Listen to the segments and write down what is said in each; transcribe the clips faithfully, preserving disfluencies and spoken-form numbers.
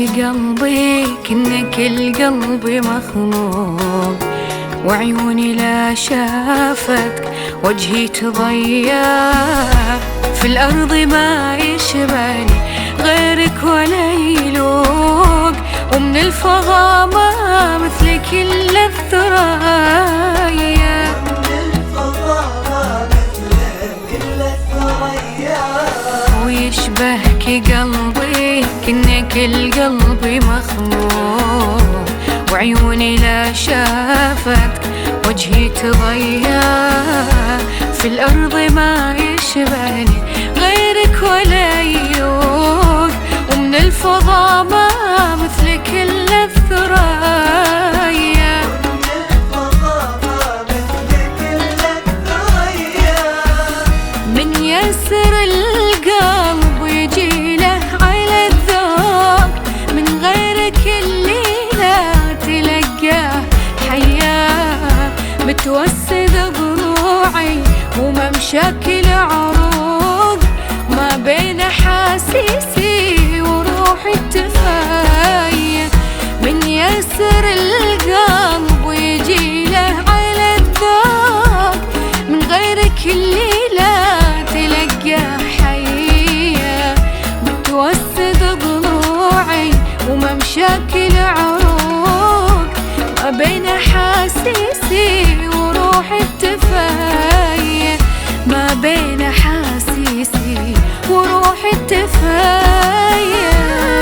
قلبي كأنك القلب مخلوق، وعيوني لا شافتك وجهي تضيق. في الأرض ما يشبهني غيرك ولا يلوق، ومن الفضا ما مثلك إلا الثريا. ويشبهك قلبي كأنك القلب مخلوق، وعيوني لا شافتك وجهي تضيق. في الأرض ما يشبهني غيرك ولا يلوق، ومن الفضا ما مثلك إلا الثريا. من يسر القلب يجي له على الذوق، من غيرك الليلة تلقاه حياه. متوسد ضلوعي وممشاكل عروق، ما بين حاسيسي وروحي التفاية. من يسر القلب ويجي له على الذوق، من غيرك الليلة تلقاه حية. متوسد ضلوعي وممشاكل عروق، ما بين حاسيسي وروحي التفاية. ما بين حاسيسي وروحي التفاية.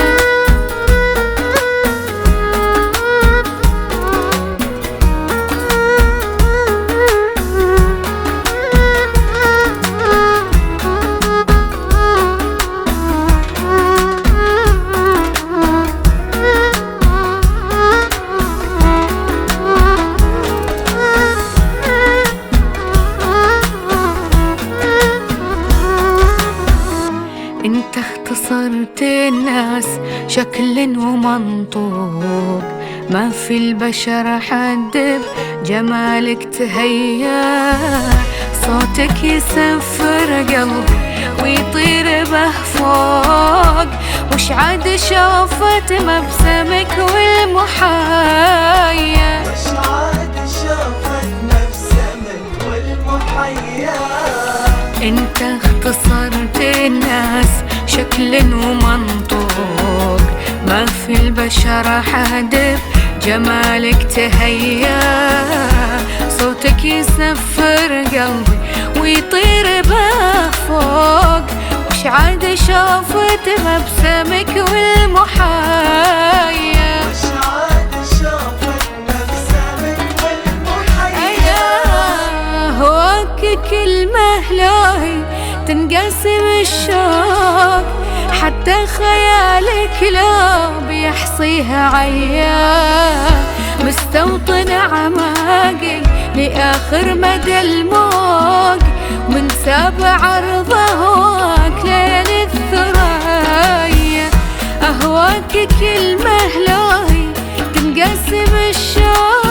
انت اختصرت الناس شكل ومنطوق، ما في البشر حد بجمالك تهيأ. صوتك يسفر قلبي ويطير به فوق، وش عاد شافت مبسمك والمحايا. وش عاد شافت مبسمك والمحيا. انت اختصرت الناس شكل ومنطوق، ما في البشر حد بجمالك تهيأ. صوتك يسفر قلبي ويطير به فوق، وش عاد شافت مبسمك والمحايا. وش عاد شافت مبسمك والمحيا. هواك كلمة لاهي تنقسم الشوق، حتى خيالك لا بيحصيها عيا. مستوطن عماقي لآخر مدى الموج، من سابع رضاك ليل الثريا. أهواك كلمة لاهي تنقسم الشوق،